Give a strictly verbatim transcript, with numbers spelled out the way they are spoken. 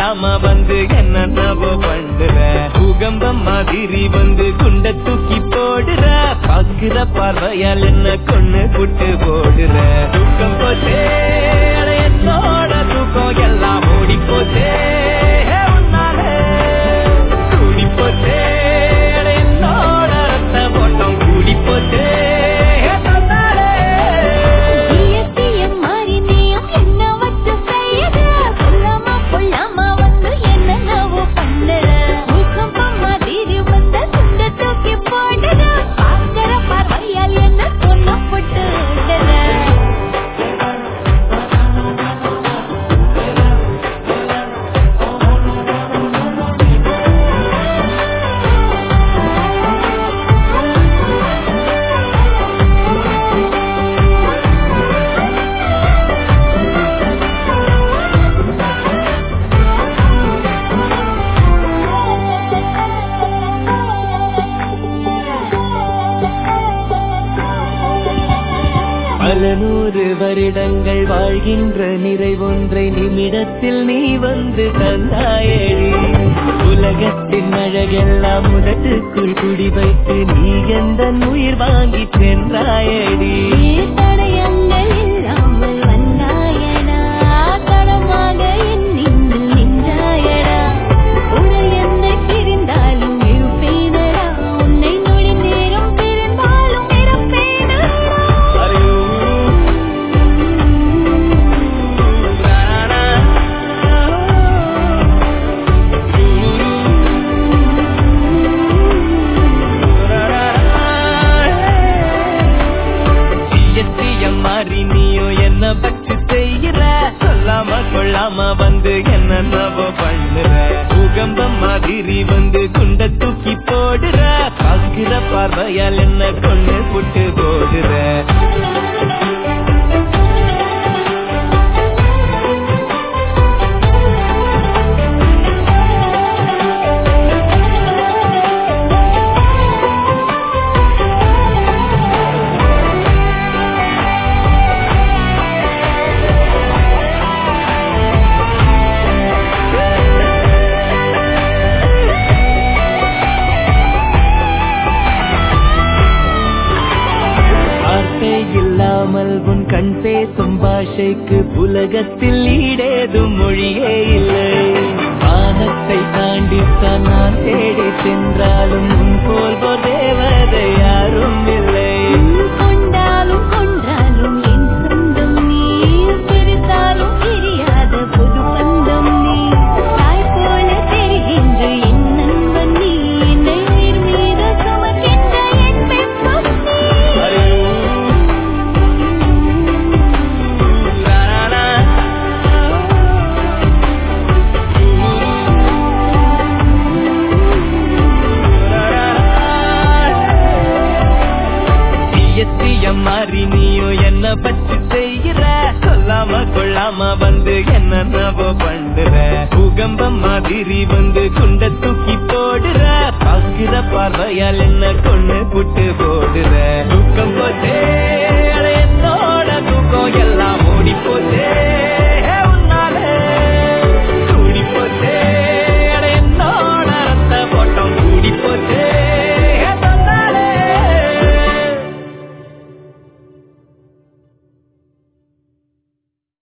கொள்ளாம வந்து என்னென்னவோ பண்ணுற பூகம்பம் மாதிரி வந்து குண்ட தூக்கி போடுற பாக்குற பார்வையால் என்ன கொன்னு புட்டு போடுற தூக்கம் போச்சே என்னோட தூக்கம் எல்லாம் ஓடி போச்சே கூடி போச்சே என்னோட ரத்த போட்டம் கூடி போச்சே பல நூறு வருடங்கள் வாழ்கின்ற நிறைவொன்றை நிமிடத்தில் நீ வந்து தந்தாயடி உலகத்தின் அழகெல்லாம் உதட்டுக்குள் குடி வைத்து நீ எந்த உயிர் வாங்கி சென்றாயடி தடயங்கள் இல்லாமல் வந்தாயடா தடமாக நின்று நின்றாயடா உடல் எந்த பிரிந்தாலும் இருப்பேனடா உன்னை நொடி நேரம் பிரிந்தாலும் இருப்பேனடா மாறி நீயோ என்ன பற்றி செய்கிற சொல்லாம கொள்ளாம வந்து என்னென்னவோ பண்ணுற பூகம்பம் மாதிரி வந்து குண்ட தூக்கி போடுற பாக்குற பார்வையால் என்ன கொண்டு புட்டு போடுற இல்லாமல் உன் கண் பேசும் பாஷைக்கு உலகத்தில் ஈடேதும் மொழியே இல்லை வானத்தை தாண்டித்தான் நான் தேடி சென்றாலும் உன் போல் ஒரு தேவதை யாரும் இல்லை கொண்டாலும் கொன்றாலும் என் சொந்தம் நீ பிரித்தாலும் தெரியாத புது பந்தம் நீ தாய் போல தெரிகின்ற என் நண்பன் நீ என்னை உயிர் மீது சுமக்கின்ற என் பெண்பம் நீ மாறி நீயோ என்ன பற்றி செய்கிற சொல்லாம கொள்ளாம வந்து என்னென்னவோ பண்ணுற பூகம்பம் மாதிரி வந்து குண்ட தூக்கி போடுற பாக்குற பார்வையால் என்ன கொண்டு